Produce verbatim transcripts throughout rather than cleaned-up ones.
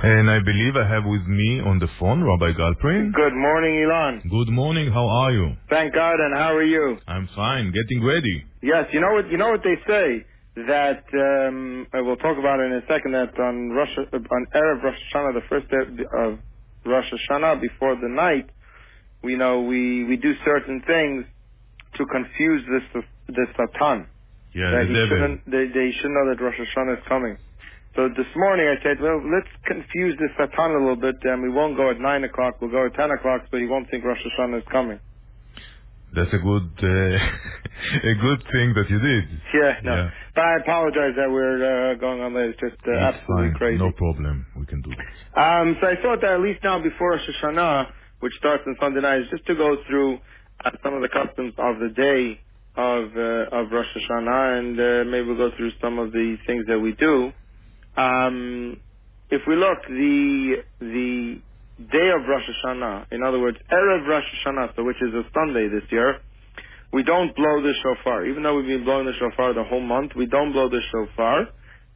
And I believe I have with me on the phone Rabbi Galperin. Good morning, Ilan. Good morning. How are you? Thank God. And how are you? I'm fine. Getting ready. Yes. You know what? You know what they say that um, uh, we'll talk about it in a second. That on Rosh on Erev Rosh Hashanah, the first day of Rosh Hashanah, before the night, we know we we do certain things to confuse this the Satan. Yeah, that the he devil. shouldn't. They, they should know that Rosh Hashanah is coming. So this morning I said, well, let's confuse the Satan a little bit, and we won't go at nine o'clock. We'll go at ten o'clock, so he won't think Rosh Hashanah is coming. That's a good, uh, a good thing that you did. Yeah, no. Yeah. But I apologize that we're uh, going on late. It's just uh, It's absolutely fine. crazy. No problem. We can do that. Um, so I thought that at least now before Rosh Hashanah, which starts on Sunday night, is just to go through uh, some of the customs of the day of uh, of Rosh Hashanah, and uh, maybe we'll go through some of the things that we do. Um, if we look, the the day of Rosh Hashanah, in other words, Erev Rosh Hashanah, so which is a Sunday this year, we don't blow the shofar. Even though we've been blowing the shofar the whole month, we don't blow the shofar.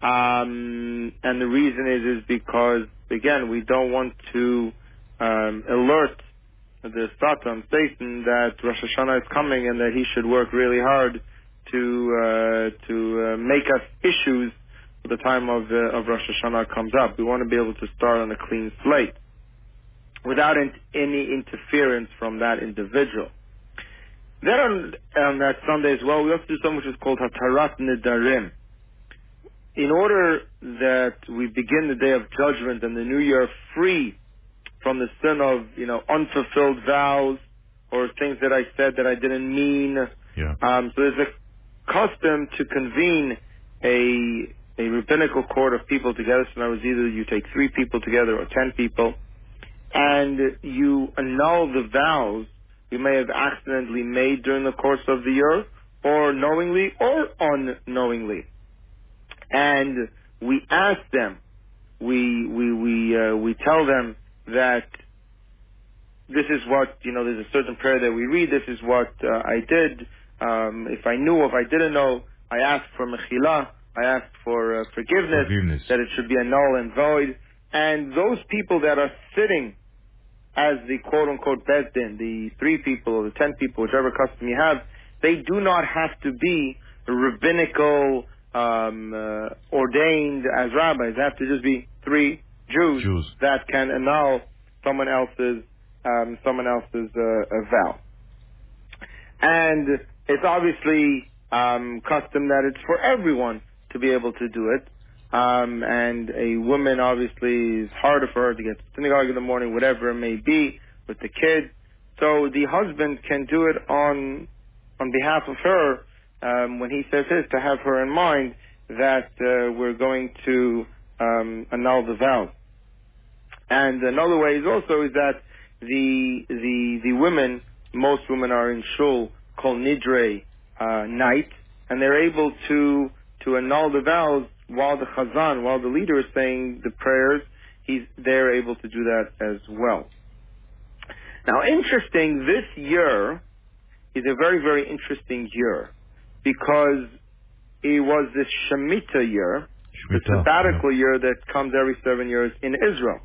Um, and the reason is is because, again, we don't want to um, alert the Satan, Satan, that Rosh Hashanah is coming and that he should work really hard to uh, to uh, make us issues the time of uh, of Rosh Hashanah comes up. We want to be able to start on a clean slate without in, any interference from that individual. Then on, on that Sunday as well, we also do something which is called Hatarat Nidarim. In order that we begin the day of judgment and the new year free from the sin of, you know, unfulfilled vows or things that I said that I didn't mean. Yeah. Um, so there's a custom to convene a a rabbinical court of people together. So now it's either you take three people together or ten people, and you annul the vows you may have accidentally made during the course of the year, or knowingly or unknowingly. And we ask them, we we we uh, we tell them that this is what, you know, there's a certain prayer that we read, this is what uh, I did. Um, if I knew, if I didn't know, I asked for mechila, I asked for uh, forgiveness, Forgiveness. that it should be a null and void. And those people that are sitting as the quote-unquote bezdin, the three people or the ten people, whichever custom you have, they do not have to be rabbinical, um, uh, ordained as rabbis. They have to just be three Jews, Jews. that can annul someone else's um, someone else's uh, uh, vow. And it's obviously um, custom that it's for everyone to be able to do it. Um, and a woman obviously is harder for her to get to synagogue in the morning, whatever it may be, with the kids. So the husband can do it on on behalf of her um, when he says his, to have her in mind that uh, we're going to um, annul the vows. And another way is also is that the the the women, most women are in shul called nidre uh, night, and they're able to to annul the vows while the chazan, while the leader is saying the prayers. He's they're able to do that as well. Now, interesting, this year is a very very interesting year because it was this Shemitah year, the Shemitah, sabbatical yeah. year that comes every seven years in Israel.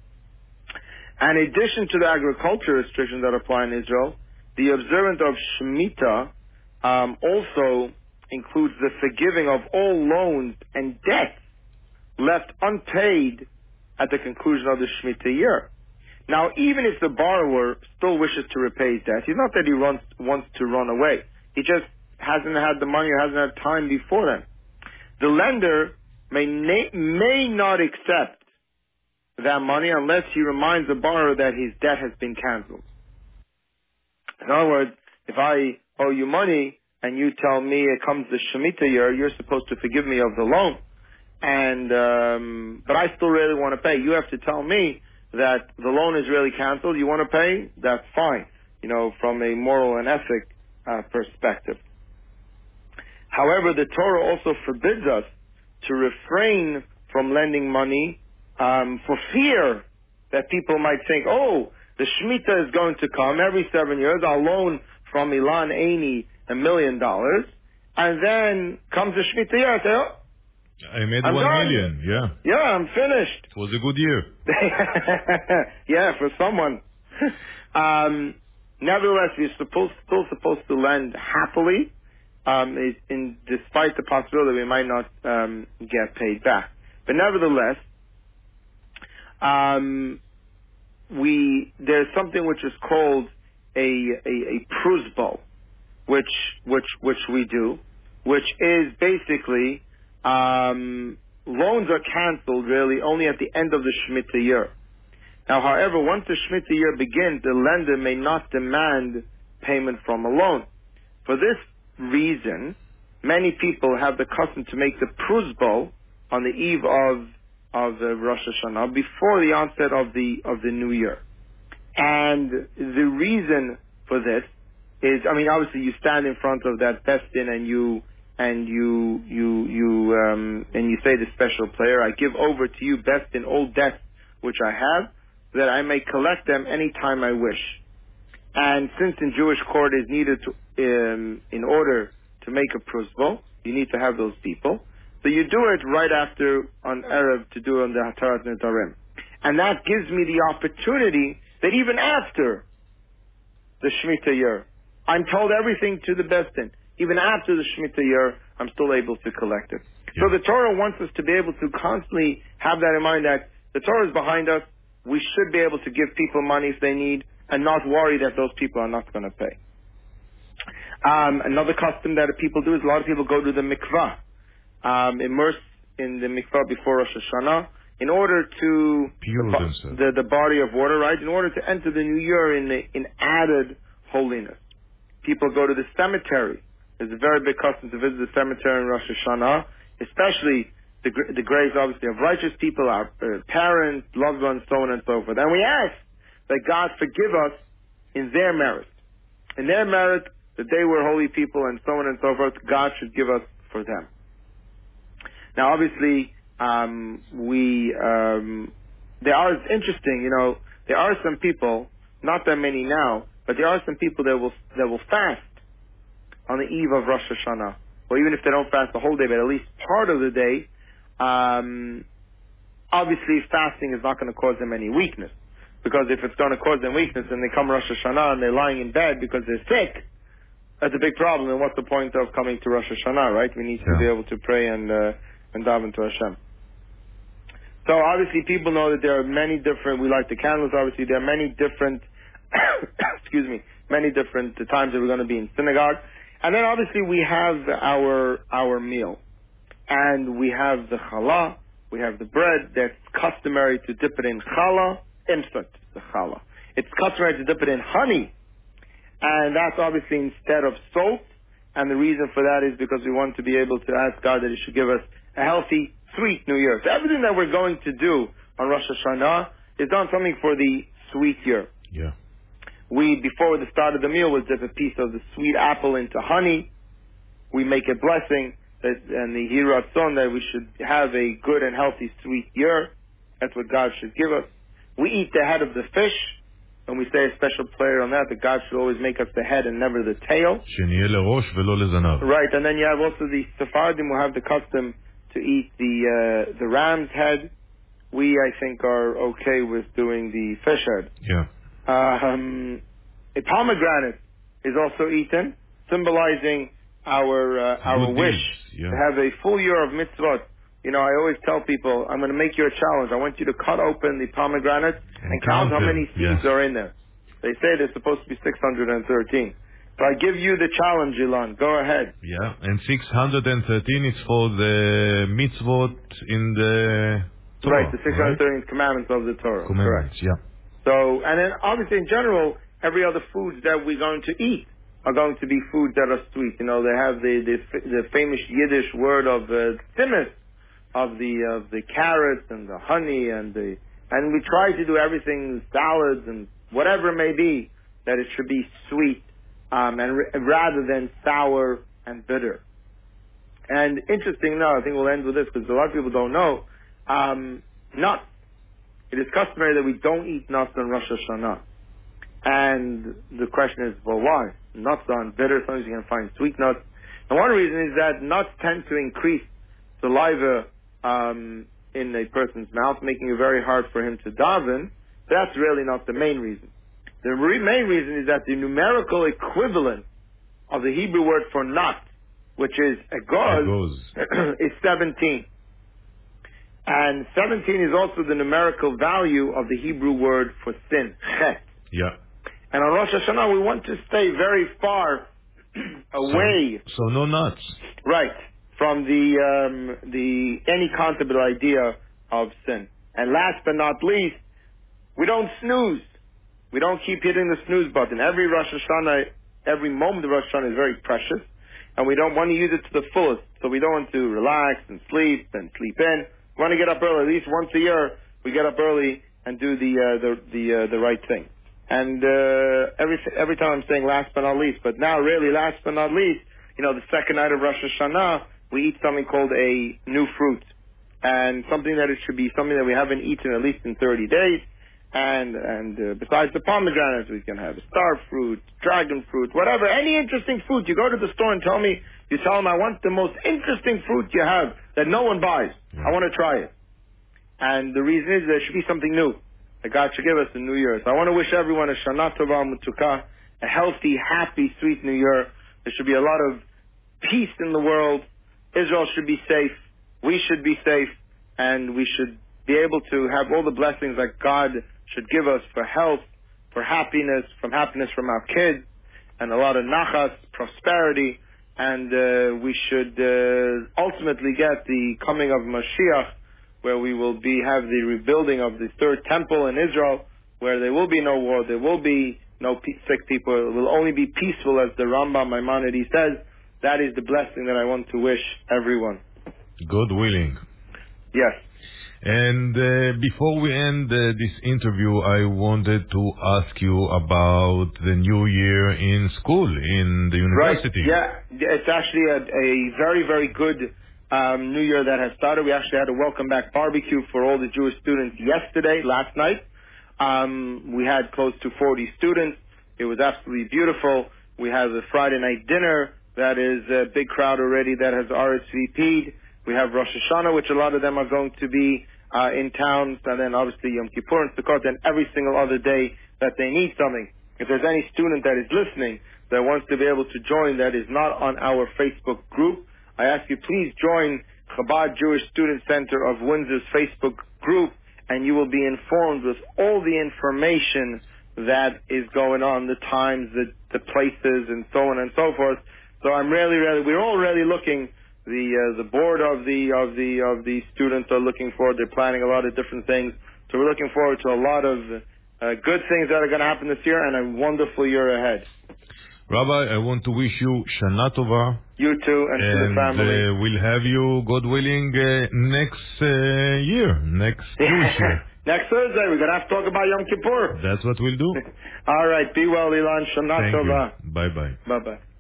And in addition to the agriculture restrictions that apply in Israel, the observance of Shemitah um, also includes the forgiving of all loans and debts left unpaid at the conclusion of the Shemitah year. Now, even if the borrower still wishes to repay his debt, it's not that he runs, wants to run away. He just hasn't had the money or hasn't had time before then. The lender may, na- may not accept that money unless he reminds the borrower that his debt has been canceled. In other words, if I owe you money and you tell me it comes the Shemitah year, you're supposed to forgive me of the loan, and um, but I still really want to pay. You have to tell me that the loan is really canceled. You want to pay? That's fine. You know, from a moral and ethic uh, perspective. However, the Torah also forbids us to refrain from lending money um, for fear that people might think, oh, the Shemitah is going to come every seven years. I'll loan from Ilan Aini a million dollars, and then comes the Shemitah year. I say, oh, I made I'm one done. million. Yeah. Yeah, I'm finished. It was a good year. Yeah, for someone. um, nevertheless, we're supposed, still supposed to lend happily, um, in, in, despite the possibility we might not um, get paid back. But nevertheless, um, we there's something which is called a a, a prusbul, which which which we do, which is basically um, loans are canceled really only at the end of the Shemitah year. Now, however, once the Shemitah year begins, the lender may not demand payment from a loan. For this reason, many people have the custom to make the prusbul on the eve of of uh, Rosh Hashanah before the onset of the of the new year. And the reason for this is, I mean, obviously you stand in front of that Bestin and you and you you you um, and you say the special prayer, I give over to you Bestin all debts which I have, that I may collect them any time I wish. And since in Jewish court is needed to, um, in order to make a prusbul, you need to have those people. So you do it right after on Erev to do on the Hatarat Nedarim. And that gives me the opportunity that even after the Shemitah year, I'm told everything to the Bestin. Even after the Shemitah year, I'm still able to collect it. Yeah. So the Torah wants us to be able to constantly have that in mind, that the Torah is behind us. We should be able to give people money if they need and not worry that those people are not going to pay. Um, another custom that people do is a lot of people go to the mikvah, um, immerse in the mikvah before Rosh Hashanah in order to Pure the, themselves. the, the body of water, right? In order to enter the new year in, in added holiness. People go to the cemetery. There's a very big custom to visit the cemetery in Rosh Hashanah, especially the, the graves, obviously, of righteous people, our uh, parents, loved ones, so on and so forth. And we ask that God forgive us in their merit. In their merit, that they were holy people and so on and so forth, God should give us for them. Now, obviously, um, we, um, there are, it's interesting, you know, there are some people, not that many now, but there are some people that will, that will fast on the eve of Rosh Hashanah. Or even if they don't fast the whole day, but at least part of the day. Um, obviously, fasting is not going to cause them any weakness. Because if it's going to cause them weakness and they come Rosh Hashanah and they're lying in bed because they're sick, that's a big problem. And what's the point of coming to Rosh Hashanah, right? We need to Yeah. be able to pray and, uh, and daven to Hashem. So obviously people know that there are many different, we light the candles, obviously there are many different, excuse me, many different times that we're going to be in synagogue. And then obviously we have our, our meal. And we have the challah, we have the bread that's customary to dip it in challah, instant, the challah. It's customary to dip it in honey. And that's obviously instead of salt. And the reason for that is because we want to be able to ask God that He should give us a healthy, sweet New Year. So everything that we're going to do on Rosh Hashanah is done something for the sweet year. Yeah. We, before the start of the meal, would dip a piece of the sweet apple into honey. We make a blessing that, and the Hiratzon that we should have a good and healthy sweet year. That's what God should give us. We eat the head of the fish. And we say a special prayer on that, that God should always make us the head and never the tail. שנהיה לראש ולא לזנב. Right, and then you have also the Sephardim who have the custom to eat the uh, the ram's head. We, I think, are okay with doing the fish head. Yeah. Um, a pomegranate is also eaten, symbolizing our uh, our Good wish deeds, yeah. to have a full year of mitzvot. You know, I always tell people, I'm going to make you a challenge. I want you to cut open the pomegranate and, And count count how them, many seeds yeah. are in there. They say there's supposed to be six hundred thirteen. So I give you the challenge, Ilan. Go ahead. Yeah, and six hundred thirteen is for the mitzvot in the Torah, Right, the six hundred thirteenth commandments of the Torah. Commandments, Correct. yeah. So, and then obviously in general, every other foods that we're going to eat are going to be foods that are sweet. You know, they have the the, the famous Yiddish word of uh, tzimis, of the of the carrots and the honey and the and we try to do everything, salads and whatever it may be, that it should be sweet um, and r- rather than sour and bitter. And interesting now, I think we'll end with this because a lot of people don't know um, nuts. It is customary that we don't eat nuts on Rosh Hashanah. And the question is, well, why? Nuts aren't bitter. Sometimes you can find sweet nuts. And one reason is that nuts tend to increase saliva um, in a person's mouth, making it very hard for him to daven. That's really not the main reason. The re- main reason is that the numerical equivalent of the Hebrew word for nut, which is egos, is seventeen. And seventeen is also the numerical value of the Hebrew word for sin, chet. Yeah. And on Rosh Hashanah, we want to stay very far away. So, so no nuts. Right. From the, um, the, any concept or idea of sin. And last but not least, we don't snooze. We don't keep hitting the snooze button. Every Rosh Hashanah, every moment of Rosh Hashanah is very precious. And we don't want to use it to the fullest. So we don't want to relax and sleep and sleep in. We want to get up early. At least once a year, we get up early and do the, uh, the, the, uh, the right thing. And, uh, every, every time I'm saying last but not least, but now really last but not least, you know, the second night of Rosh Hashanah, we eat something called a new fruit. And something that it should be something that we haven't eaten at least in thirty days. And, and, uh, besides the pomegranates, we can have star fruit, dragon fruit, whatever, any interesting fruit. You go to the store and tell me, you tell them, I want the most interesting fruit you have that no one buys. I want to try it. And the reason is there should be something new that God should give us in New Year. So I want to wish everyone a Shana Tova Mutuka, a healthy, happy, sweet New Year. There should be a lot of peace in the world. Israel should be safe. We should be safe. And we should be able to have all the blessings that God should give us for health, for happiness, from happiness from our kids, and a lot of nachas, prosperity. And uh, we should uh, ultimately get the coming of Mashiach, where we will be have the rebuilding of the third temple in Israel, where there will be no war, there will be no pe- sick people, it will only be peaceful, as the Rambam Maimonides says. That is the blessing that I want to wish everyone. God willing. Yes. And uh, before we end uh, this interview, I wanted to ask you about the new year in school, in the university. Right, yeah. It's actually a, a very, very good um, new year that has started. We actually had a welcome back barbecue for all the Jewish students yesterday, last night. Um, we had close to forty students. It was absolutely beautiful. We have a Friday night dinner that is a big crowd already that has R S V P'd. We have Rosh Hashanah, which a lot of them are going to be uh, in towns, and then obviously Yom Kippur and Sukkot, and every single other day that they need something. If there's any student that is listening that wants to be able to join that is not on our Facebook group, I ask you please join Chabad Jewish Student Center of Windsor's Facebook group, and you will be informed with all the information that is going on, the times, the, the places, and so on and so forth. So I'm really, really, we're all really looking. The uh, the board of the of the of the students are looking forward. They're planning a lot of different things. So we're looking forward to a lot of uh, good things that are going to happen this year, and a wonderful year ahead. Rabbi, I want to wish you Shana Tova. You too, and, and to the family. And uh, we'll have you, God willing, uh, next uh, year, next Jewish year. Next Thursday, we're going to have to talk about Yom Kippur. That's what we'll do. All right, be well, Ilan. Shana Thank Tova. you. Bye-bye. Bye-bye.